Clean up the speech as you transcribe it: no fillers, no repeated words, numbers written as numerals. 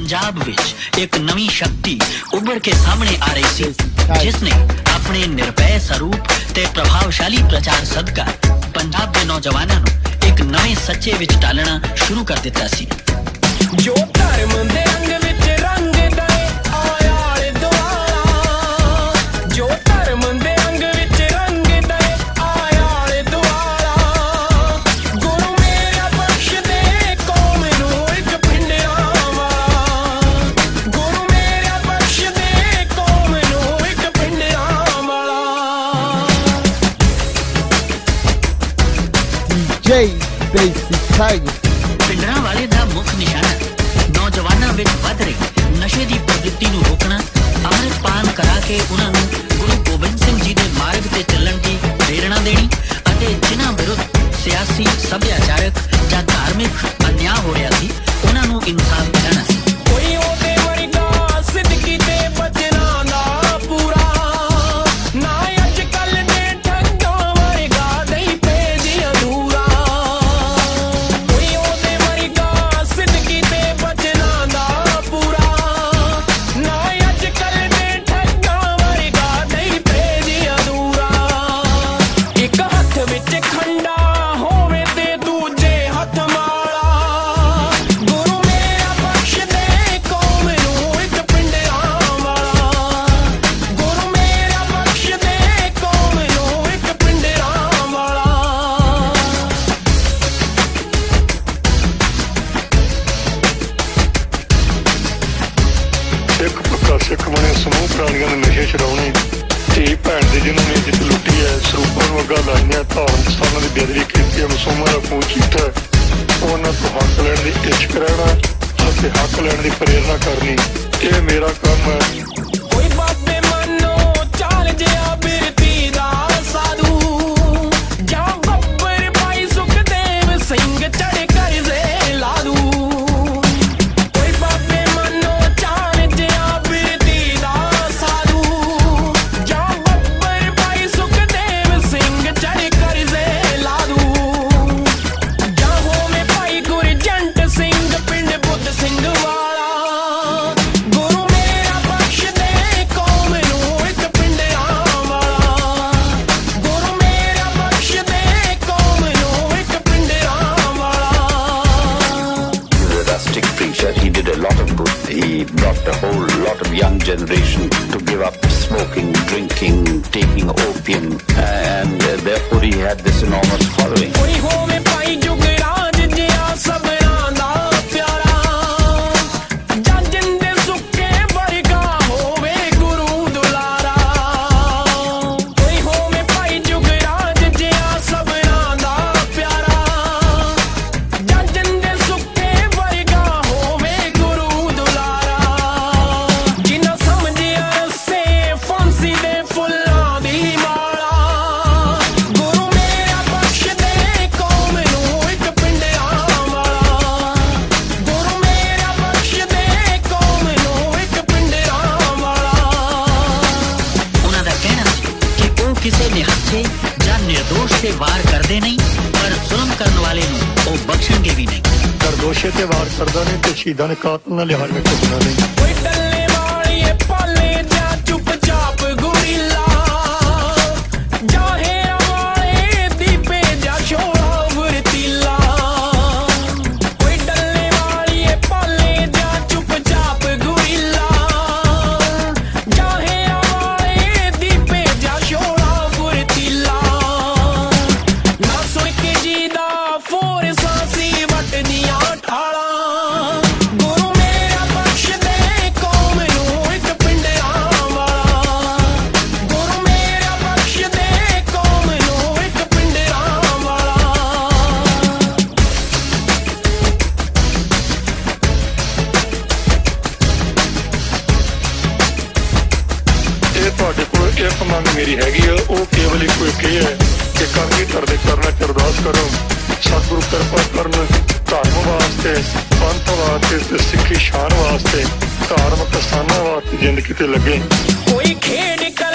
पंजाब विच एक नवी शक्ति उभर के सामने आ रही सी, जिसने अपने निर्भय स्वरूप ते प्रभावशाली प्रचार सदका पंजाब के नौजवानों नूं एक नवे सच्चे विच डालना शुरू कर दिता सी। जो धर्म दे रंग विच रंग दे आया आले दुआरा, जो धर्म दे रंग विच रंग दे आया आले दुआरा, गुरु मेरा बख्श दे कौम नूं इक पिंडियां वाला, गुरु मेरा बख्श दे कौम नूं इक पिंडियां वाला। DJ Basic Tiger ਪਿੰਡਰਾਂ ਵਾਲੇ ਦਾ ਮੁੱਖ ਨਿਸ਼ਾਨਾ ਨੌਜਵਾਨਾਂ ਵਿੱਚ ਵੱਧ ਰਹੀ ਨਸ਼ੇ ਦੀ ਪ੍ਰਵਿਰਤੀ ਨੂੰ ਰੋਕਣਾ, ਅੰਮ੍ਰਿਤ ਪਾਨ ਕਰਾ ਕੇ ਉਹਨਾਂ ਨੂੰ ਗੁਰੂ ਗੋਬਿੰਦ ਸਿੰਘ ਜੀ ਦੇ ਮਾਰਗ ਤੇ ਚੱਲਣ ਦੀ ਪ੍ਰੇਰਣਾ ਦੇਣੀ ਅਤੇ ਜਿਨ੍ਹਾਂ ਵਿਰੁੱਧ ਸਿਆਸੀ, ਸੱਭਿਆਚਾਰਕ ਜਾਂ ਧਾਰਮਿਕ ਅਨਿਆਂ ਹੋ ਰਿਹਾ ਸੀ ਉਹਨਾਂ ਨੂੰ ਇਨਸਾਫ ਦਿਲਾਣਾ ਸੀ। ਕੋਈ ਉਹਦੇ ਵਰਗਾ ਸਿੱਧਕੀ ਤੇ ਬਚਨਾ ਨਾ ਪੂਰਾ, ਨਾ ਅੱਜ ਕੱਲ ਦੇ ਠੱਗਾਂ ਵਰਗਾ ਨਹੀਂ ਭੇਜੀ ਅਧੂਰਾ, ਕੋਈ ਉਹਦੇ ਵਰਗਾ ਸਿੱਧਕੀ ਤੇ ਬਚਨਾ ਨਾ ਪੂਰਾ, ਨਾ ਅੱਜ ਕੱਲ ਦੇ ਠੱਗਾਂ ਵਰਗਾ ਨਹੀਂ ਭੇਜੀ ਅਧੂਰਾ। ਇੱਕ ਹੱਥ ਵਿੱਚ ਖੰਡਾ ਹੋਵੇ ਤੇ ਦੂਜੇ ਹੱਥ ਮਾਲਾ, ਗੁਰੂ ਮੇਰਾ ਬਖਸ਼ ਦੇ ਕੌਮ ਨੂੰ ਇੱਕ ਪਿੰਡਿਆਂ ਵਾਲਾ, ਗੁਰੂ ਮੇਰਾ ਬਖਸ਼ ਦੇ ਕੌਮ ਨੂੰ ਇੱਕ ਪਿੰਡਿਆਂ ਵਾਲਾ। ਸਿੱਖ ਪੱਕਾ ਸਿੱਖ ਬਣੇ ਸਮੂਹ ਪ੍ਰਾਣੀਆਂ ਦੇ ਨਸ਼ੇ ਛਡਾਉਣੇ, ਧੀ ਭੈਣ ਦੀ ਜਿਨ੍ਹਾਂ ਨੇ ਇੱਜ਼ਤ ਲੁੱਟੀ ਹੈ, ਸਰੂਪਾਂ ਨੂੰ ਅੱਗਾ ਲਾਈਆਂ, ਧਾਰਮਿਕ ਸਥਾਨਾਂ ਦੀ ਬੇਅਦਬੀ ਕੀਤੀ ਹੈ, ਮਾਸੂਮਾਂ ਦਾ ਖੂਨ ਚੀਤਾ, ਉਹਨਾਂ ਤੋਂ ਹੱਕ ਲੈਣ ਦੀ ਇੱਛਕ ਰਹਿਣਾ ਅਤੇ ਹੱਕ ਲੈਣ ਦੀ ਪ੍ਰੇਰਨਾ ਕਰਨੀ, ਇਹ ਮੇਰਾ ਕੰਮ ਹੈ। ਕੋਈ ਬਾਬੇ ਮੰਨੋ ਚਾਲ ਜਿਹਾ ਬਿਰਤੀ ਦਾ ਸਾਧੂ, ਜਾਂ ਬੱਬਰ ਭਾਈ ਸੁਖਦੇਵ ਸਿੰਘ ਚੜ੍ਹ ਕਰਜ਼ੇ ਲਾਦੂ, ਕੋਈ ਬਾਬੇ ਮੰਨੋ ਚਾਲ ਜਿਹਾ ਬਿਰਤੀ ਦਾ ਸਾਧੂ, ਜਾਂ ਬੱਬਰ ਭਾਈ ਸੁਖਦੇਵ ਸਿੰਘ ਚੜ੍ਹ ਕਰਜ਼ੇ ਲਾਦੂ, ਜਾਂ ਹੋਵੇ ਭਾਈ ਗੁਰਜੰਟ ਸਿੰਘ ਪਿੰਡ ਬੁੱਧ ਸਿੰਘ ਵਾਲਾ, ਗੁਰੂ ਮੇਰਾ ਬਖਸ਼ ਦੇ ਕੌਮ ਨੂੰ ਇੱਕ ਪਿੰਡਿਆਂ ਵਾਲਾ, ਗੁਰੂ ਮੇਰਾ ਬਖਸ਼ ਦੇ ਕੌਮ ਨੂੰ ਇੱਕ ਪਿੰਡਿਆਂ ਵਾਲਾ। He was a rustic preacher. He did a lot of good. He brought a whole lot of young generation to give up smoking, drinking, taking opium, and therefore he had this enormous following. ਕੋਈ ਹੋਵੇ ਭਾਈ ਜੁਗਰਾਜ ਜਿਹਾ ਸਭਨਾਂ ਦਾ ਪਿਆਰਾ, ਜਾਂ ਜਿੰਦੇ ਸੁੱਕੇ ਵਰਗਾ ਹੋਵੇ ਗੁਰੂ ਦੁਲਾਰਾ, ਕੋਈ ਹੋਵੇ ਭਾਈ ਜੁਗਰਾਜ ਜਿਹਾ ਸਭਨਾਂ ਦਾ ਪਿਆਰਾ, ਜਾਂ ਜਿੰਦੇ ਸੁੱਕੇ ਵਰਗਾ ਹੋਵੇ ਗੁਰੂ ਦੁਲਾਰਾ, ਜਿਨ੍ਹਾਂ ਸਮਝਿਆ ਰੱਸੇ ਫਾਂਸੀ ਦੇ ਫੁੱਲਾਂ ਦੀ ਮਾਲਾ, ਗੁਰੂ ਮੇਰਾ ਬਖਸ਼ ਦੇ ਕੌਮ ਨੂੰ ਇੱਕ ਪਿੰਡਿਆਂ ਵਾਲਾ, ਗੁਰੂ ਮੇਰਾ ਬਖਸ਼ ਦੇ ਕੌਮ ਨੂੰ ਇੱਕ ਪਿੰਡਿਆਂ ਵਾਲਾ। ਉਹਨਾਂ ਦਾ ਕਹਿਣਾ ਸੀ ਕਿ ਉਹ ਕਿਸੇ ਨਿਹੱਥੇ ਜਾਂ ਨਿਰਦੋਸ਼ ਤੇ ਵਾਰ ਕਰਦੇ ਨਹੀਂ, ਪਰ ਜ਼ੁਲਮ ਕਰਨ ਵਾਲੇ ਨੂੰ ਉਹ ਬਖਸ਼ਣਗੇ ਵੀ ਨਹੀਂ। ਨਿਰਦੋਸ਼ੇ ਤੇ ਵਾਰ ਕਰਦਾ ਨਹੀਂ ਤੇ ਸ਼ਹੀਦਾਂ ਦੇ ਕਾਤਲ ਨਾਲ ਲਿਹਾਜ਼ ਵਿੱਚ ਝੁਕਣਾ ਨਹੀਂ। ਕੋਈ ਡੱਲੇ ਵਾਲੀਏ ਪਾਲੇ ਜਾਂ ਚੁੱਪ-ਚਾਪ ਗੁਰੀਲਾ, ਜਾਂ ਹੇਰਾਂ ਵਾਲੇ ਦੀਪੇ ਜਾਂ ਛੋਲਾ ਵਰਤੀਲਾ, ਕੋਈ ਡੱਲੇ ਵਾਲੀਏ ਪਾਲੇ ਜਾਂ ਚੁੱਪ-ਚਾਪ ਗੁਰੀਲਾ, ਜਾਂ ਹੇਰਾਂ ਵਾਲੇ ਦੀਪੇ ਜਾਂ ਛੋਲਾ ਵਰਤੀਲਾ, ਨਾ ਸੁਣ ਕੇ ਜੀ ਦਾ ਫੋਰ ਸਾਂਸੀ ਵੱਟਦੀਆਂ ਠਾਲਾਂ, ਗੁਰੂ ਮੇਰਾ ਬਖਸ਼ ਦੇ ਕੌਮ ਨੂੰ ਇੱਕ ਪਿੰਡਿਆਂ ਵਾਲਾ, ਗੁਰੂ ਮੇਰਾ ਬਖਸ਼ ਦੇ ਕੌਮ ਨੂੰ ਇੱਕ ਪਿੰਡਿਆਂ ਵਾਲਾ। ਇਹ ਤੁਹਾਡੇ ਕੋਲ ਇੱਕ ਮੰਗ ਮੇਰੀ ਹੈਗੀ ਆ, ਉਹ ਕੇਵਲ ਇੱਕੋ ਇੱਕ ਇਹ ਹੈ ਕਿ ਕਰਨੀ ਕਰਦੇ ਕਰਨਾ ਚ ਅਰਦਾਸ ਕਰੋ, ਸਤਿਗੁਰੂ ਕਿਰਪਾ ਕਰਨ, ਧਰਮ ਵਾਸਤੇ, ਪੰਥ ਵਾਸਤੇ ਤੇ ਸਿੱਖੀ ਸ਼ਾਨ ਵਾਸਤੇ, ਧਾਰਮਿਕ ਸਥਾਨਾਂ ਵਾਸਤੇ ਜ਼ਿੰਦਗੀ ਤੇ ਲੱਗੇ। ਕੋਈ ਖੇਡ ਕਰ